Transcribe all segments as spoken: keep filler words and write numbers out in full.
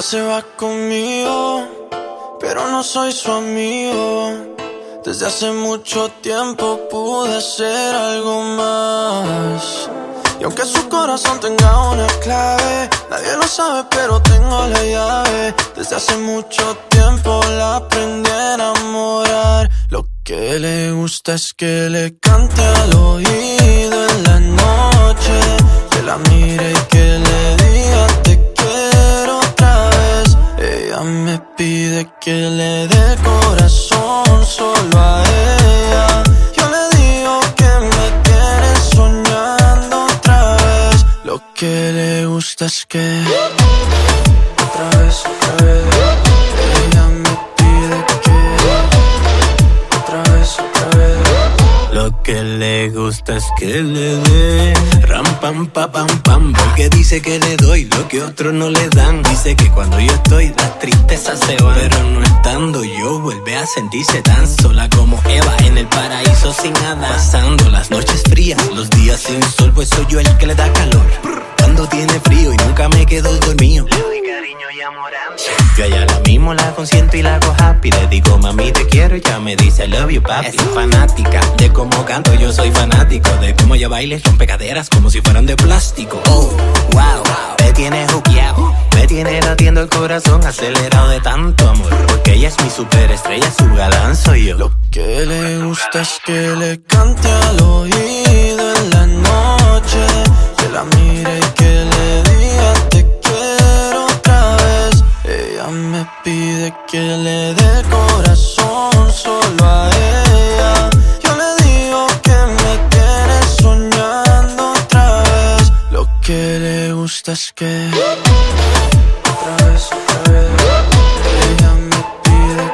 se va conmigo, pero no soy su amigo. Desde hace mucho tiempo pude ser algo más. Y aunque su corazón tenga una clave, nadie lo sabe, pero tengo la llave. Desde hace mucho tiempo la aprendí a enamorar. Lo que le gusta es que le cante al oído en la noche, que la mire y que le diga te quiero otra vez. Ella me pide que le dé el corazón solo a ella. Yo le digo que me tiene soñando otra vez. Lo que le gusta es que otra vez, otra vez. Ella me pide que otra vez, otra vez. Lo que le gusta es que le dé ram pam pa pam pam, porque dice que le doy lo que otros no le dan. Dice que cuando yo estoy las tristezas se van, pero no estando yo vuelve a sentirse tan sola como Eva en el paraíso sin nada. Pasando las noches frías, los días sin sol, pues soy yo el que le da calor. Cuando tiene frío y nunca me quedo dormido, le doy cariño y amor. Yo a ella la mismo la consiento y la hago happy. Le digo mami te quiero y ya me dice I love you papi. Es fanática de cómo canto, yo soy fanático de cómo ella baila y rompe caderas como si fueran de plástico. Oh, wow, me tiene juqueado, me tiene latiendo el corazón acelerado de tanto amor, porque ella es mi superestrella, su galán soy yo. Lo que le gusta es que le cante al oído en la noche, que la mire y que le diga te quiero otra vez. Ella me pide que le dé el corazón solo a ella. Yo le digo que me tiene soñando otra vez. Lo que le gusta es que otra vez, otra vez. Ella me pide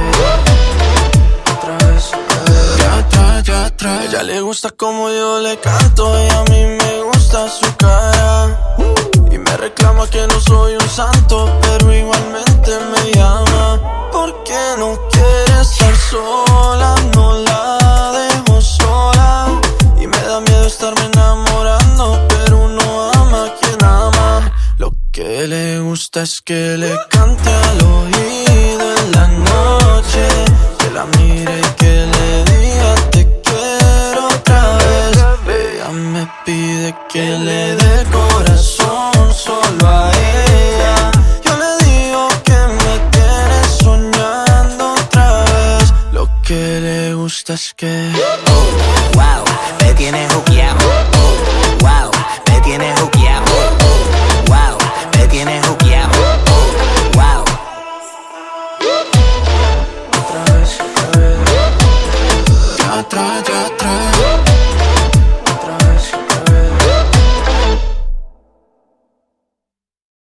que otra vez, otra vez. Ya atrás, ya atrás. Ella le gusta como yo le canto y a mí me gusta su cara. Y me reclama que no soy un santo, pero igualmente me llama. Porque no quiere estar sola, no la dejo sola. Y me da miedo estarme enamorando, pero uno ama a quien ama. Lo que le gusta es que le cante al oído en la noche, que la mire y que le diga te quiero otra vez. Ella me pide que le dé el corazón solo a ella. Yo le digo que me tiene soñando otra vez. Lo que le gusta es que oh, wow, me tiene juqueado. Oh,